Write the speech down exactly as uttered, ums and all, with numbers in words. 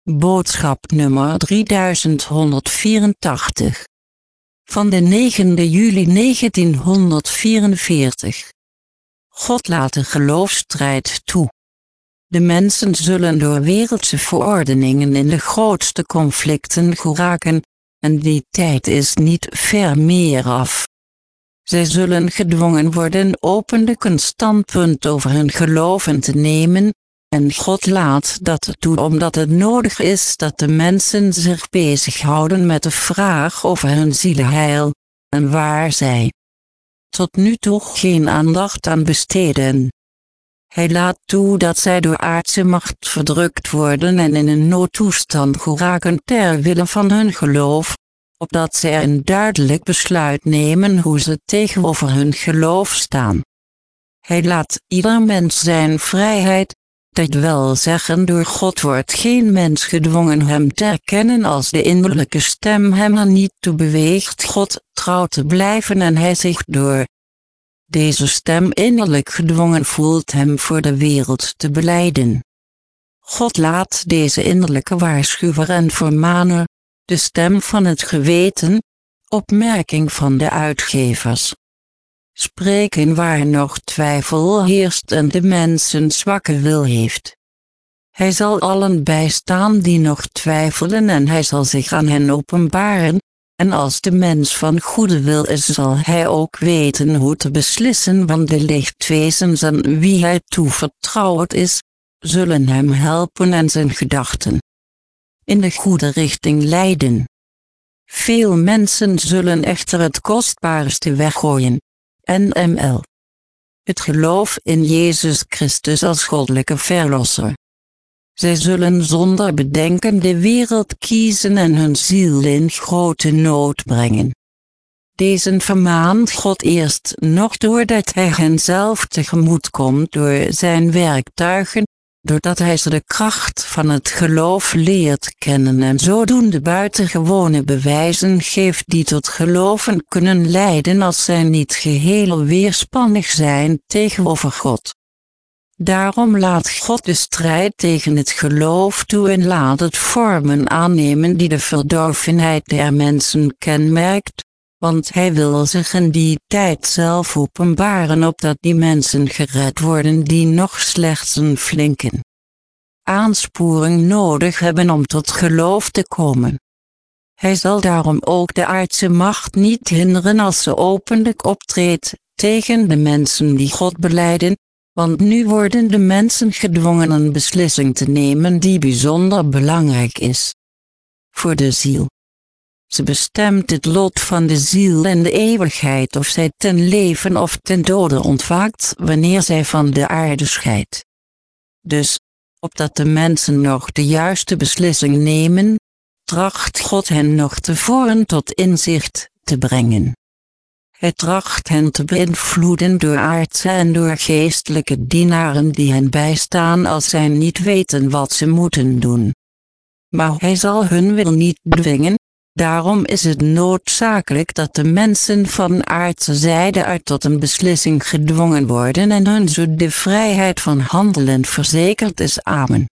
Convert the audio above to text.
Boodschap nummer drieduizend honderdvierentachtig. Van de negende juli negentienhonderdvierenveertig. God laat de geloofsstrijd toe. De mensen zullen door wereldse verordeningen in de grootste conflicten geraken, en die tijd is niet ver meer af. Zij zullen gedwongen worden openlijk een standpunt over hun geloven te nemen, en God laat dat toe omdat het nodig is dat de mensen zich bezighouden met de vraag over hun zieleheil, en waar zij tot nu toe geen aandacht aan besteden. Hij laat toe dat zij door aardse macht verdrukt worden en in een noodtoestand geraken ter wille van hun geloof, opdat zij een duidelijk besluit nemen hoe ze tegenover hun geloof staan. Hij laat ieder mens zijn vrijheid, dat wil zeggen door God wordt geen mens gedwongen hem te erkennen als de innerlijke stem hem er niet toe beweegt God trouw te blijven en hij zich door deze stem innerlijk gedwongen voelt hem voor de wereld te belijden. God laat deze innerlijke waarschuwer en vermaner, de stem van het geweten, opmerking van de uitgevers, spreken waar nog twijfel heerst en de mens een zwakke wil heeft. Hij zal allen bijstaan die nog twijfelen en hij zal zich aan hen openbaren, en als de mens van goede wil is zal hij ook weten hoe te beslissen want de lichtwezens aan wie hij toevertrouwd is, zullen hem helpen en zijn gedachten in de goede richting leiden. Veel mensen zullen echter het kostbaarste weggooien, N M L. Het geloof in Jezus Christus als goddelijke verlosser. Zij zullen zonder bedenken de wereld kiezen en hun ziel in grote nood brengen. Deze vermaant God eerst nog doordat hij hen zelf tegemoet komt door zijn werktuigen, doordat hij ze de kracht van het geloof leert kennen en zodoende buitengewone bewijzen geeft die tot geloven kunnen leiden als zij niet geheel weerspannig zijn tegenover God. Daarom laat God de strijd tegen het geloof toe en laat het vormen aannemen die de verdorvenheid der mensen kenmerkt, want hij wil zich in die tijd zelf openbaren opdat die mensen gered worden die nog slechts een flinke aansporing nodig hebben om tot geloof te komen. Hij zal daarom ook de aardse macht niet hinderen als ze openlijk optreedt tegen de mensen die God belijden, want nu worden de mensen gedwongen een beslissing te nemen die bijzonder belangrijk is voor de ziel. Ze bestemt het lot van de ziel in de eeuwigheid of zij ten leven of ten dode ontwaakt wanneer zij van de aarde scheidt. Dus, opdat de mensen nog de juiste beslissing nemen, tracht God hen nog tevoren tot inzicht te brengen. Hij tracht hen te beïnvloeden door aardse en door geestelijke dienaren die hen bijstaan als zij niet weten wat ze moeten doen. Maar hij zal hun wil niet dwingen, daarom is het noodzakelijk dat de mensen van aardse zijde uit tot een beslissing gedwongen worden en hun zo de vrijheid van handelen verzekerd is. Amen.